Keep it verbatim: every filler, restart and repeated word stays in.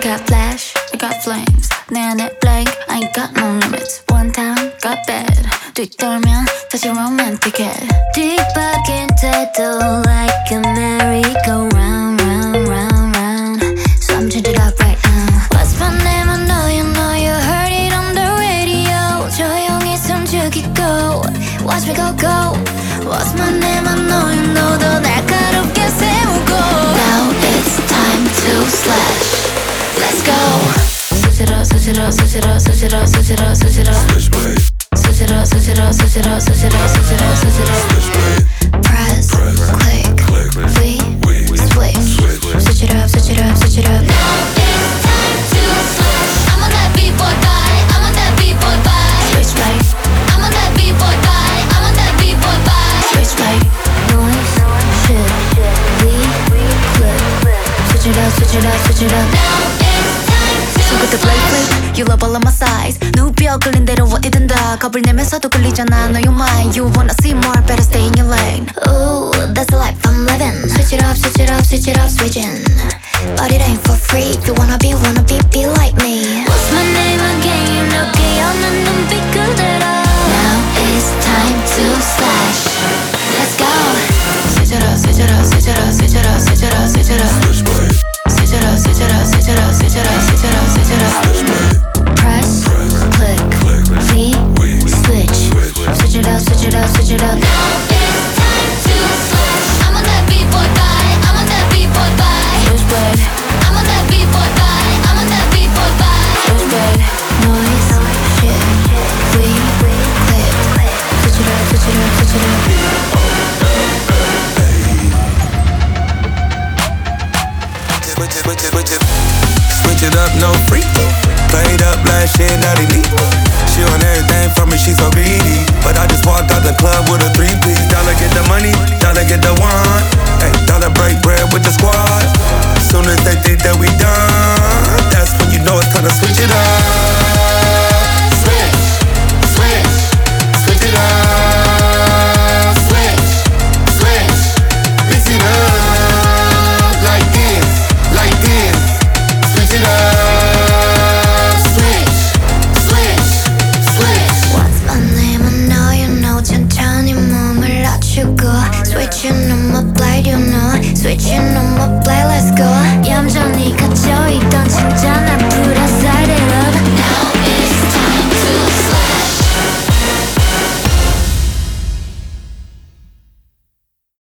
got flash, I got flames. 내 안에 blank, I ain't got no limits. One time, got bad. 뒤돌면 다시 romantic해. 뒤바뀐데도 like a merry-go-round, round, round, round. So I'm changing it up right now. What's my name? I know you know you heard it on the radio. 조용히 숨죽이고 watch me go go. What's my name? I know you know 더 날카롭게 세우고. Now it's time to slash. Let's go. Switch it up, switch it up, switch it up, switch it up, switch it up, switch it up. Switch it up, switch it up, switch it up, switch it up, switch it up, switch it up. Press, click, we, switch. Switch it up, switch it up, switch it up. Now it's time to slash. I'm on that B-boy vibe. I'm on that B-boy vibe. Switch right. I'm on that B-boy vibe. I'm on that B-boy vibe. Switch right. Noise, shift, we, click. Switch it up, switch it up, switch it up. Now it's time to 손끝에 play play. You love all of my size. 누벼 끌린 대로 어디든 다 겁을 내면서도 끌리잖아. No, you're mine. You wanna see more, better stay in your lane. Ooh, that's the life I'm living. Switch it up, switch it up, switch it up, switching. But it ain't for free. If you wanna be, wanna be, be like me. What's my name again? You know, 깨어난 눈빛 그대로. Now it's time to slash. Let's go. Switch it up, switch it up, switch it up, switch it up, switch it up, switch it up. Switch it up, switch it up, switch it up, switch it up, switch it up, switch it up. Press, click, we, switch. Switch it up, switch it up, switch it up. Now it's time to slash. I'm on that B-boy vibe. I'm on that B-boy vibe. Switch blade. I'm on that B-boy vibe. I'm on that B-boy vibe. Switch blade. Noise, shit, we, click. Switch it up, switch it up, switch it up. Switch it, switch it, switch it. Switch it up, no free. Played up like shit, not elite. She want everything from me, she so greedy. But I just walk